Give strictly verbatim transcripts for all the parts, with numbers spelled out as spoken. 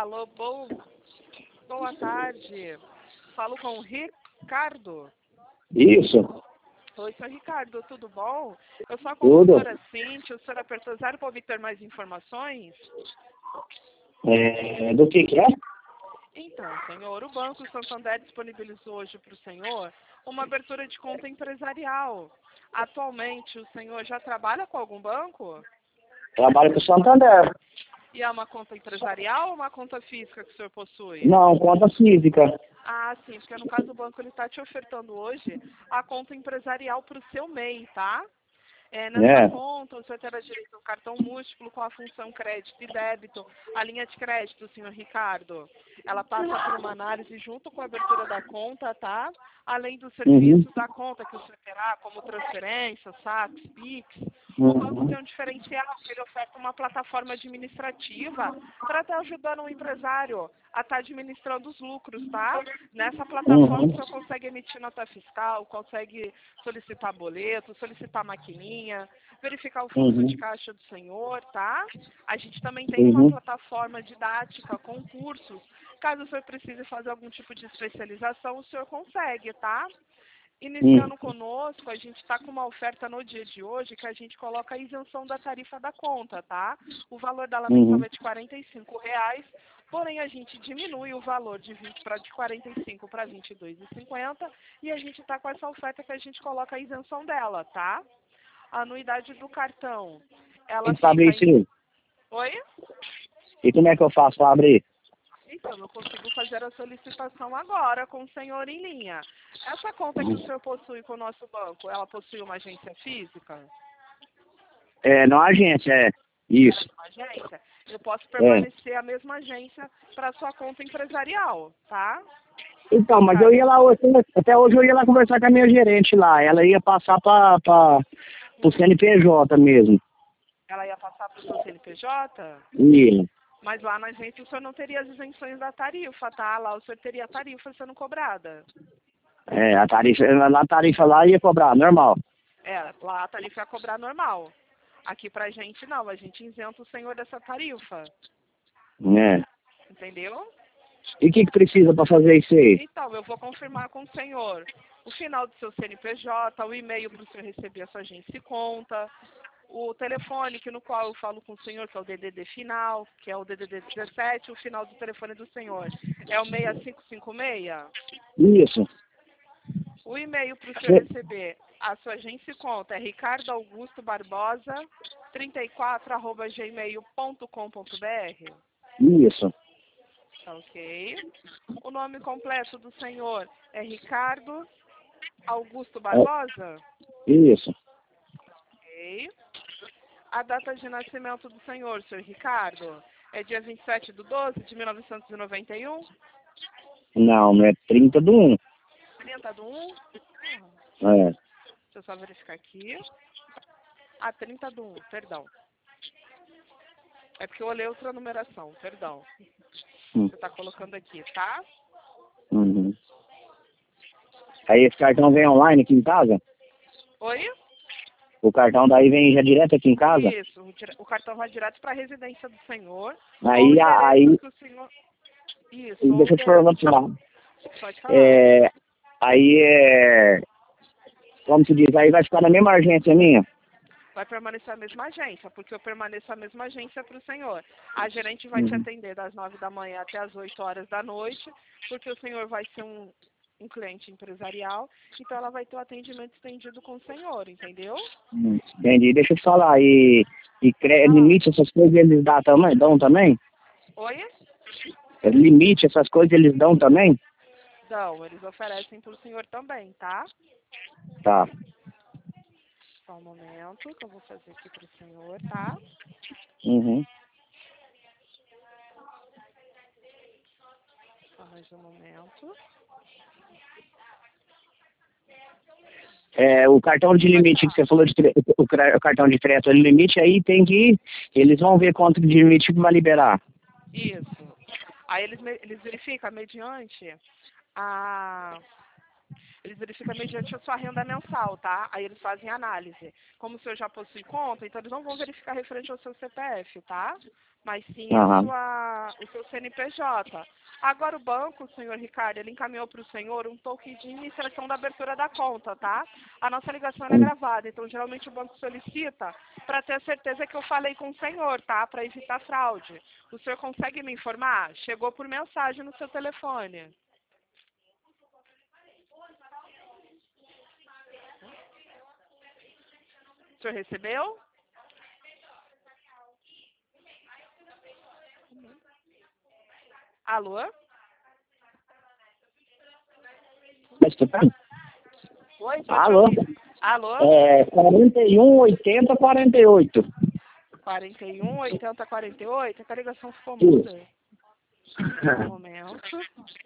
Alô, bom, boa tarde. Falo com o Ricardo. Isso. Oi, seu Ricardo, tudo bom? Eu sou a Tudo. consultora Cintia, o senhor apertou zero para obter mais informações? É, do que que é? Então, senhor, o Banco Santander disponibilizou hoje para o senhor uma abertura de conta empresarial. Atualmente, o senhor já trabalha com algum banco? Trabalho com o Santander. E é uma conta empresarial ou uma conta física que o senhor possui? Não, conta física. Ah, sim, porque no caso o banco ele está te ofertando hoje a conta empresarial para o seu M E I, tá? É, nessa É. conta, o senhor terá direito a um cartão múltiplo com a função crédito e débito. A linha de crédito, senhor Ricardo, ela passa por uma análise junto com a abertura da conta, tá? Além dos serviços Uhum. da conta que o senhor terá, como transferência, saques, Pix. O banco Uhum. tem um diferencial, que ele oferta uma plataforma administrativa para estar ajudando o empresário a estar administrando os lucros, tá? Nessa plataforma Uhum. o senhor consegue emitir nota fiscal, consegue solicitar boleto, solicitar maquininha, verificar o fluxo de Uhum. caixa do senhor, tá? A gente também tem uma Uhum. plataforma didática com cursos. Caso o senhor precise fazer algum tipo de especialização, o senhor consegue, tá? Uhum. Iniciando conosco, a gente está com uma oferta no dia de hoje que a gente coloca a isenção da tarifa da conta, tá? O valor dela mensal Uhum. é de quarenta e cinco reais, porém a gente diminui o valor de vinte para de quarenta e cinco para vinte e dois e cinquenta e a gente está com essa oferta que a gente coloca a isenção dela, tá? A anuidade do cartão, ela E pra abrir fica isso em... aí? Oi? E como é que eu faço pra abrir? Então, eu consigo fazer a solicitação agora com o senhor em linha. Essa conta que o senhor possui com o nosso banco, ela possui uma agência física? É, na agência, é. Isso. Uma agência? Eu posso É. permanecer a mesma agência para a sua conta empresarial, tá? Então, mas eu ia lá hoje, até hoje eu ia lá conversar com a minha gerente lá. Ela ia passar pra, pra, pro C N P J mesmo. Ela ia passar para o seu C N P J? E, Mas lá na agência o senhor não teria as isenções da tarifa, tá? Lá o senhor teria a tarifa sendo cobrada. é, a tarifa, lá a tarifa lá ia cobrar, normal. É, lá a tarifa ia cobrar normal. Aqui pra gente não, a gente isenta o senhor dessa tarifa. É. Entendeu? E o que que precisa pra fazer isso aí? Então, eu vou confirmar com o senhor o final do seu C N P J, o e-mail para o senhor receber a sua agência e conta, o telefone que no qual eu falo com o senhor, que é o D D D final, que é o D D D dezessete, o final do telefone do senhor é o seis cinco cinco seis. Isso. O e-mail para o senhor receber a sua agência e conta é ricardo augusto barbosa trinta e quatro arroba gmail ponto com ponto br. Isso. Tá ok. O nome completo do senhor é Ricardo Augusto Barbosa? Isso. Ok. A data de nascimento do senhor, senhor Ricardo, é dia vinte e sete de doze de mil novecentos e noventa e um? Não, não é trinta do um. trinta de um? É. Deixa eu só verificar aqui. Ah, trinta de um, perdão. É porque eu olhei outra numeração, perdão. Hum. Você está colocando aqui, tá? Uhum. Aí esse cartão vem online aqui em casa? Oi? O cartão daí vem já direto aqui em casa? Isso, o dire- o cartão vai direto para a residência do senhor. Ou o Aí, endereço aí, que o senhor... Isso, ou o deixa eu te endereço... perguntar. Pode falar. É, aí é, como se diz, aí vai ficar na mesma agência minha? Vai permanecer a mesma agência, porque eu permaneço a mesma agência para o senhor. A gerente vai te Uhum. atender das nove da manhã até as oito horas da noite, porque o senhor vai ser um, um cliente empresarial, então ela vai ter o atendimento estendido com o senhor, entendeu? Hum, Entendi. Deixa eu te falar. E, e cre- Ah, limite, essas coisas eles dão também? Dão também? oi? Limite, essas coisas eles dão também? Não, eles oferecem para o senhor também, tá? Tá. Só um momento que eu vou fazer aqui para o senhor, tá? Uhum. Só mais um momento. É, o cartão de Pode limite que falar. você falou, de, cre- o, cre- o cartão de crédito de limite, aí tem que ir, eles vão ver quanto de limite que vai liberar. Isso. Aí eles, me- eles verificam mediante a Eles verificam mediante a sua renda mensal, tá? Aí eles fazem análise. Como o senhor já possui conta, então eles não vão verificar referente ao seu C P F, tá? Mas sim a Aham. sua, o seu C N P J. Agora o banco, senhor Ricardo, ele encaminhou para o senhor um toque de iniciação da abertura da conta, tá? A nossa ligação é Hum. gravada, então geralmente o banco solicita para ter certeza que eu falei com o senhor, tá? Para evitar fraude. O senhor consegue me informar? Chegou por mensagem no seu telefone. O senhor recebeu? Alô? Tá escutando? Oi, pode Alô? ouvir. Alô? É quarenta e um, oitenta, quarenta e oito. quarenta e um, oitenta, quarenta e oito. É que a ligação ficou Isso. muda. Um momento.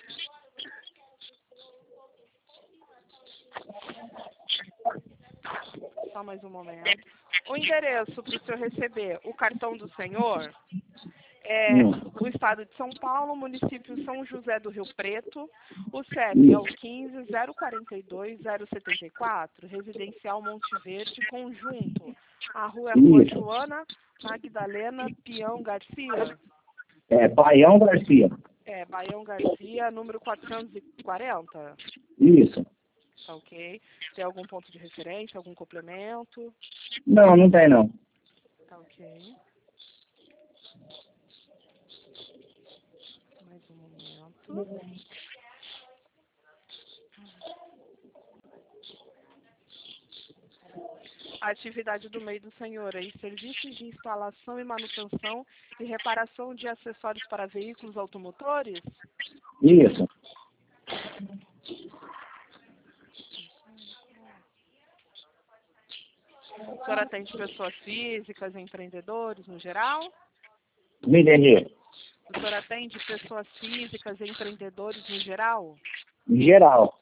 Só mais um momento. O endereço para o senhor receber o cartão do senhor é Hum. o estado de São Paulo, município São José do Rio Preto. O C E P é o quinze, zero quarenta e dois, zero setenta e quatro, residencial Monte Verde, conjunto. A rua é Rua Isso. Joana Magdalena Pião Garcia. É, Baião Garcia. É, Baião Garcia, número quatrocentos e quarenta. Isso. Tá ok. Tem algum ponto de referência, algum complemento? Não, não tem não. Tá ok. Mais um momento. A atividade do meio do senhor aí, serviços de instalação e manutenção e reparação de acessórios para veículos automotores? Isso. O senhor atende pessoas físicas, empreendedores no geral? Não entendi. O senhor atende pessoas físicas e empreendedores no geral? Em geral.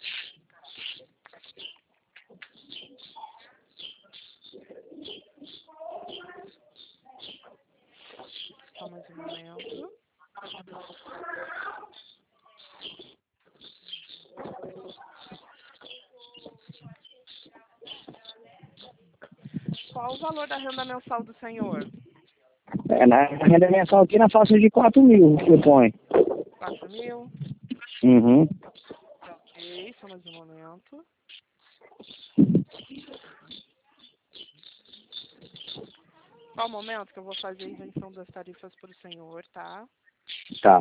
Só mais um momento. Qual o valor da renda mensal do senhor? É, na renda mensal aqui na faixa de quatro mil que eu ponho. quatro mil? Uhum. Ok, só mais um momento. Qual o momento que eu vou fazer a isenção das tarifas para o senhor, tá? Tá.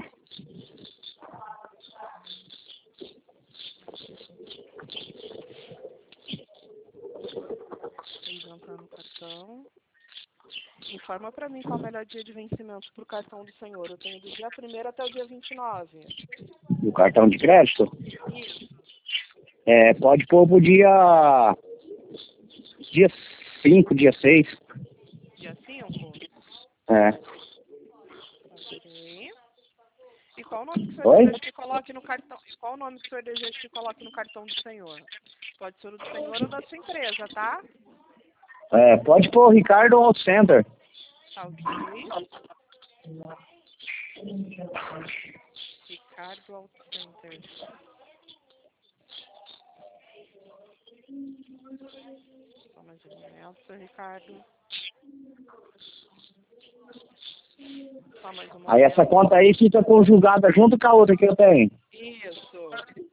Isentando o cartão. Informa para mim qual é o melhor dia de vencimento para o cartão do senhor. Eu tenho do dia primeiro até o dia vinte e nove. O cartão de crédito? Isso. É, pode pôr pro dia... Dia cinco, dia seis. Dia cinco? É. Ok. E qual o nome que o senhor Oi? deseja que coloque no cartão? E qual o nome que o senhor deseja que coloque no cartão do senhor? Pode ser o do senhor ou da sua empresa, tá? É, pode pôr Ricardo Auto Center. Tá ok. Ricardo Auto Center. Só mais um momento, seu Ricardo. Só mais um momento. Aí essa conta aí fica conjugada junto com a outra que eu tenho. Isso.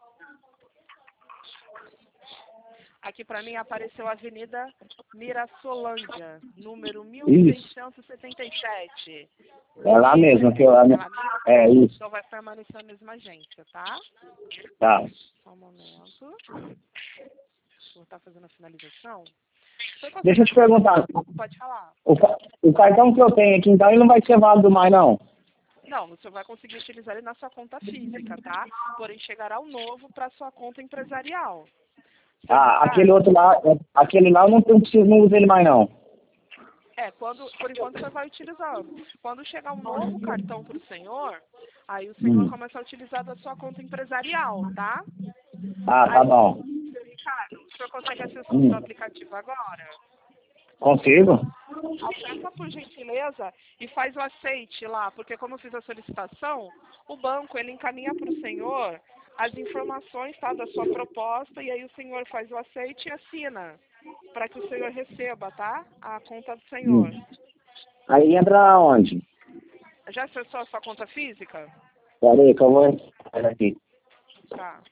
Aqui para mim apareceu a Avenida Mirassolândia, número mil seiscentos e setenta e sete. É lá mesmo que eu... É, lá mesmo? É isso. Então vai permanecer a mesma agência, tá? Tá. Só um momento. Vou estar fazendo a finalização. Você consegue- Deixa eu te perguntar. Pode falar. O, ca- o cartão que eu tenho aqui, então, ele não vai ser válido mais, não? Não, você vai conseguir utilizar ele na sua conta física, tá? Porém, chegará o novo para sua conta empresarial. Seu Ah, Ricardo, aquele outro lá, é- aquele lá eu não, não preciso, não uso ele mais, não. É, quando, por enquanto você vai utilizando. Quando chegar um novo cartão para o senhor, aí o senhor Hum. começa a utilizar da sua conta empresarial, tá? Ah, tá Aí, bom. seu Ricardo, o senhor consegue acessar o Hum. seu aplicativo agora? Consigo? Acessa por gentileza e faz o aceite lá, porque como eu fiz a solicitação, o banco ele encaminha para o senhor as informações, tá, da sua proposta, e aí o senhor faz o aceite e assina, para que o senhor receba, tá, a conta do senhor. Hum. Aí entra onde? Já acessou a sua conta física? Pera aí que eu vou entrar aqui. Tá.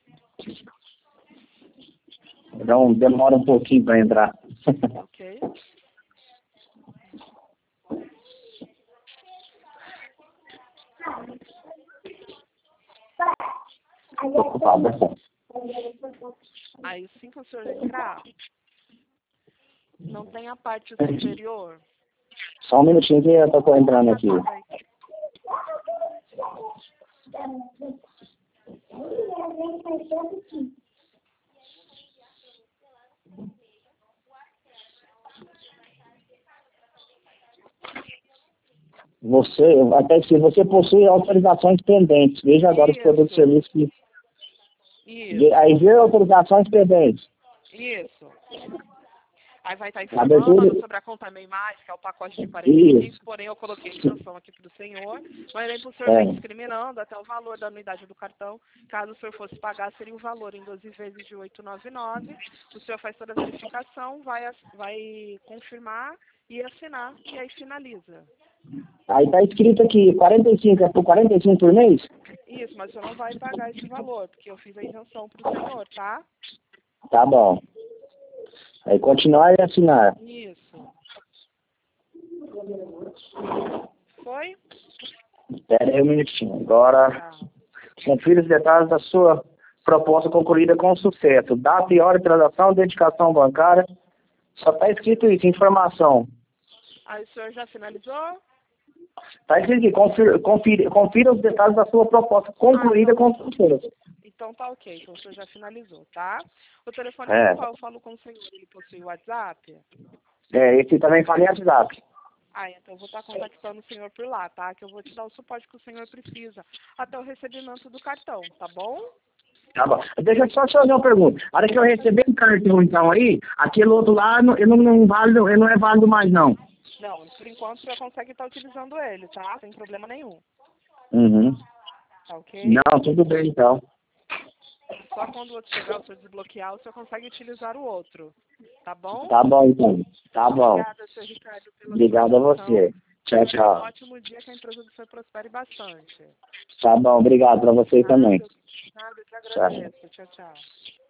Então demora um pouquinho para entrar. Ok. Tô ocupado. Aí, assim que o senhor entrar, não tem a parte superior. Só um minutinho que eu tô entrando aqui. Você, até que você possui autorizações pendentes. Veja agora os Isso. produtos e serviços que... Isso. Aí vê autorizações pendentes. Isso. Aí vai estar Abertura. informando sobre a conta MEI Mais, que é o pacote de quarenta e cinco, porém eu coloquei isenção aqui para o senhor, mas nem para o senhor É. vem discriminando até o valor da anuidade do cartão. Caso o senhor fosse pagar, seria o valor em doze vezes de oitocentos e noventa e nove. O senhor faz toda a verificação, vai, ass- vai confirmar e assinar, e aí finaliza. Aí tá escrito aqui, quarenta e cinco, é por quarenta e cinco por mês? Isso, mas o senhor não vai pagar esse valor, porque eu fiz a isenção para o senhor, tá? Tá bom. Aí continuar e assinar. Isso. Foi? Espera aí um minutinho. Agora, Tá. confira os detalhes da sua proposta concluída com sucesso. Data e hora de transação, dedicação bancária. Só tá escrito isso, informação. Aí o senhor já finalizou? Tá escrito aqui, confira, confira, confira os detalhes da sua proposta concluída Ah, então, com sucesso. então tá ok, então o senhor já finalizou, tá? O telefone É. pelo qual eu falo com o senhor, ele possui o WhatsApp? É, esse também fala em WhatsApp. Ah, então eu vou estar contactando o senhor por lá, tá? Que eu vou te dar o suporte que o senhor precisa até o recebimento do cartão, tá bom? Tá bom. Deixa eu só te fazer uma pergunta. A hora que eu receber o cartão então aí, aquele outro lá, não- eu não, não, válido, ele não é válido mais não. Não, por enquanto o senhor consegue estar utilizando ele, tá? Sem problema nenhum, Uhum. tá ok? Não, tudo bem então. Só quando o outro chegar, o senhor desbloquear, o senhor consegue utilizar o outro, tá bom? Tá bom então. Tá bom. Obrigada, senhor Ricardo, pela Obrigado a sua atenção. você. Tchau, Um tchau. ótimo dia, que a empresa do senhor prospere bastante. Tá bom, obrigado pra você Nada, também. nada, eu te Tchau. agradeço. Tchau, tchau.